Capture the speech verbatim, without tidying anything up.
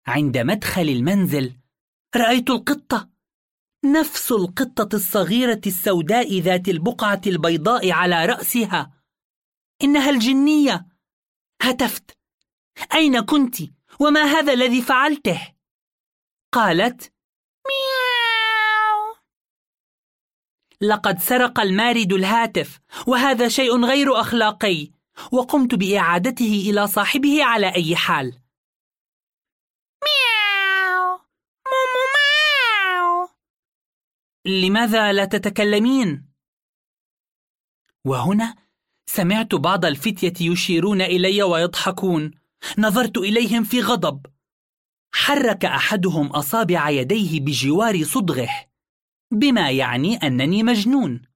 عند مدخل المنزل رأيت القطة، نفس القطة الصغيرة السوداء ذات البقعة البيضاء على رأسها. إنها الجنية. هتفت: أين كنت؟ وما هذا الذي فعلته؟ قالت: مياو. لقد سرق المارد الهاتف، وهذا شيء غير أخلاقي، وقمت بإعادته إلى صاحبه على أي حال. مياو مومو ماو. لماذا لا تتكلمين؟ وهنا سمعت بعض الفتية يشيرون إلي ويضحكون. نظرت إليهم في غضب. حرك أحدهم أصابع يديه بجوار صدغه، بما يعني أنني مجنون.